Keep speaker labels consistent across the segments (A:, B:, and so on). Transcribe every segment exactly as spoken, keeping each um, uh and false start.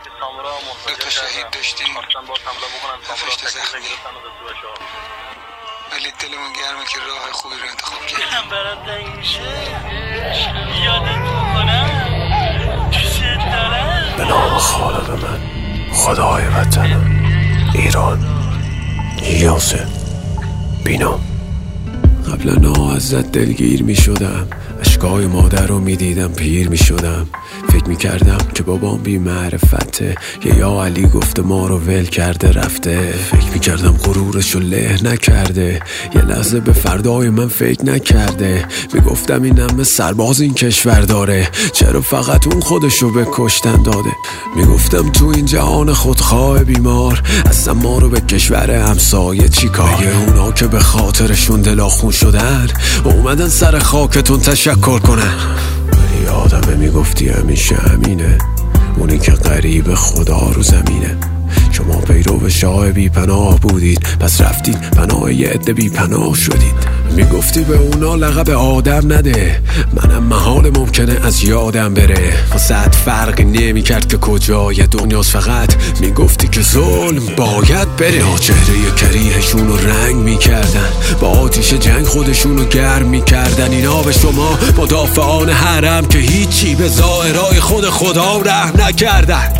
A: که سامورا منتظر
B: شهید داشتیم،
A: خواستن باز حمله بکنن سامورا تکلیف گرفتن و به تو بشار،
B: ولی دلمون گرمه که راه خوبی رو انتخاب کردیم.
A: دلم برات تنگ میشه، یادت میکنم، دوست دارم.
C: به نام خالق من، خدای وطنم، ایران، یاسر بینام. قبلا نا ازت دلگیر می شدم، اشکای مادر رو می دیدم پیر می شدم. فکر می کردم که بابام بی معرفته، یه یا علی گفته ما رو ول کرده رفته. فکر می کردم غرورش رو له نکرده، یه لحظه به فردای من فکر نکرده. می گفتم این همه سرباز این کشور داره، چرا فقط اون خودش رو به کشتن داده. می گفتم تو این جهان خودخواه بیمار، اصلا ما رو به کشور همسایه چی کار. مگه اونا که به خاطرشون دلاخون شدن اومدن سر خاکتون تشکر کنن؟ ولی آدمه میگفتی همیشه همینه، اونی که قریب خدا رو زمینه. شما پیرو شاه بی پناه بودید، پس رفتید پناه یه عده بی پناه شدید. میگفتی به اونا لقب آدم نده، منم محال ممکنه از یادم بره. واسه فرقی نمی کرد که کجای دنیاست، فقط میگفتی که ظلم باید بره. چهره کریهشون رو رنگ میکردن، با آتیش جنگ خودشون رو گرم میکردن. اینا به شما مدافعان حرم که هیچی به ظاهرای خود خدا رحم نکردن.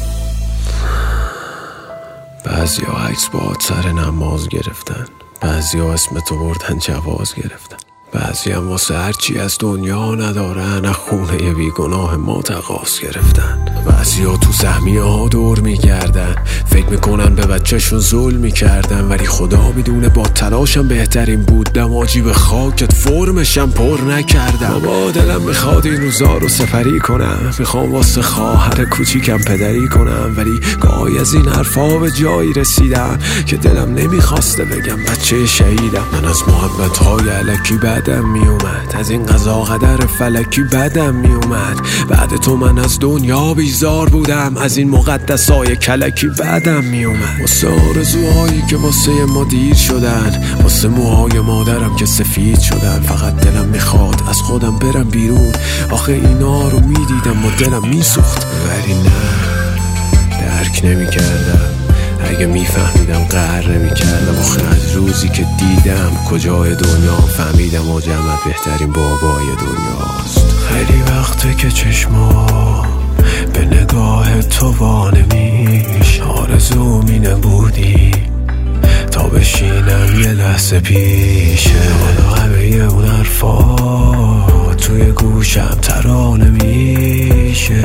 C: بعضی ها عکس با سر نماز گرفتن، بعضی ها اسم تو بردن جواز گرفتن، بعضی هم واسه هرچی از دنیا ندارن از خونه ی بیگناه ما تقاص گرفتن. بعضی ها تو سهمیه ها دور میگردن، فکر میکنن به بچهشون ظلم میکردن، ولی خدا میدونه با تلاشم بهترین بود دماجی به خاکت فرمشم پر نکردم. بابا دلم میخواد این روزا رو سپری کنم، میخوام واسه خواهر کوچیکم پدری کنم، ولی گاهی از این حرفا به جایی رسیدم که دلم نمیخواسته بگم بچه شهیدم. من از محبت های الکی بدم میومد، از این قضا قدر فلکی بدم میومد. بعد تو من از دنیا بیزار بودم، از این مقدسای کلکی بدم میومد. واسه آرزوهایی که واسه ما دیر شدن، واسه موهای مادرم که سفید شدن. فقط دلم میخواد از خودم برم بیرون، آخه اینا رو میدیدم و دلم میسوخت، ولی نه درک نمیکردم. اگه میفهمیدم قهر نمیکردم. آخه از روزی که دیدم کجای دنیا فهمیدم و جمعت بهترین بابای دنیاست. خیلی وقته که چشما به نگاه تو وانمیش، آرزو می نبودی تا بشینم یه لحظه پیشه. حالا همه اون حرفا توی گوشم ترانه میشه.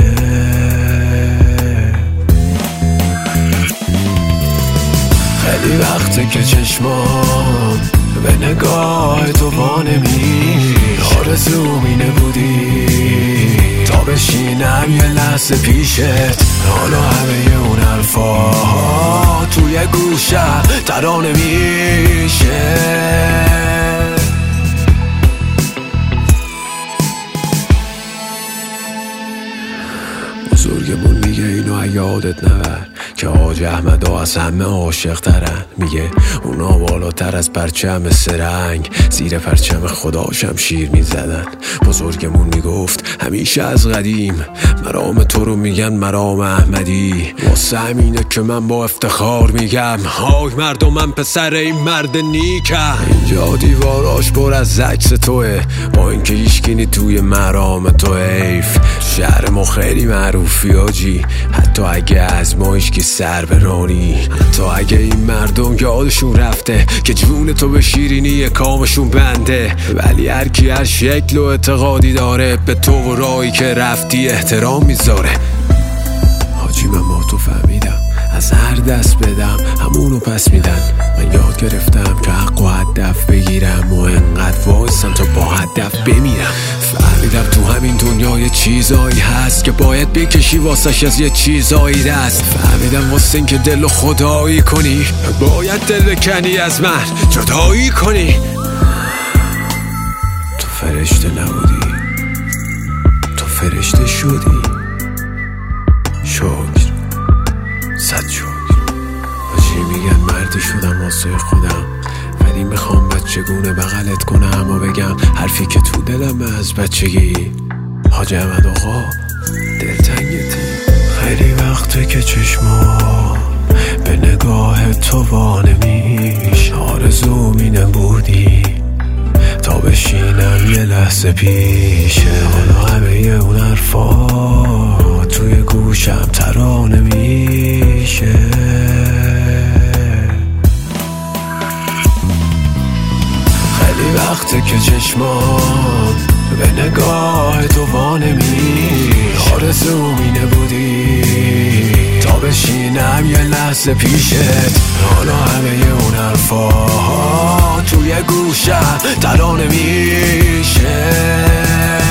C: خیلی وقته که چشمام به نگاه تو وانمیش، آرزو می نبودی تا بشینم یه لحظه پیشت. حالا همه اون حرفا توی گوشم ترانه میشه. بزرگمون میگه اینو یادت نبر که حاج احمدا از همه عاشق ترن. میگه اونا بالاتر از پرچم سرنگ، زیر پرچم خدا شمشیر میزدن. بزرگمون میگفت همیشه از قدیم، مرام تو رو میگن مرام احمدی. واسه همینه که من با افتخار میگم های مردم من پسر این مرد نیکم. اینجا دیواراش پر از عکس توه، با اینکه هیچکی توی مرام تو حیف. شهر ما خیلی معروفی آجی، حتی اگه از ما هیچکی سر برانی، حتی اگه این مردم یادشون رفته که جون تو به شیرینی کامشون بنده. ولی هر کی هر شکل و اعتقادی داره، به تو و راهی که رفتی احترام میذاره. حاجی من با تو فهمیدم از هر دست بدم همونو پس میدن. من یاد گرفتم که حق و هدف بگیرم و انقدر وایسم تا با هدف بمیرم. فهمیدم تو همین دنیا یه چیزایی هست که باید بکشی واسش از یه چیزایی دست. فهمیدم واسه این که دل و خدایی کنی باید دل بکنی از من جدایی کنی. تو فرشته نبودی، تو فرشته شدی. شکر، صد شکر. بچه میگن مردی شدم واسه خودم، ولی میخوام بچگونه بغلت کنم و بگم حرفی که تو دلم از بچگی. حاج احمد آقا دلتنگتی. خیلی وقت وقته که چشمام به نگاه تو وانمیش، آرزوم اینه بودی تا بشینم یه لحظه پیشه. حالا همه اون حرفا توی گوشم ترانه میشه. خیلی وقته که چشمام به نگاه تو وانمیش، آرزوم اینه بودی تا بشینم یه لحظه پیشت. حالا همه اون حرفا توی گوشم ترانه میشه.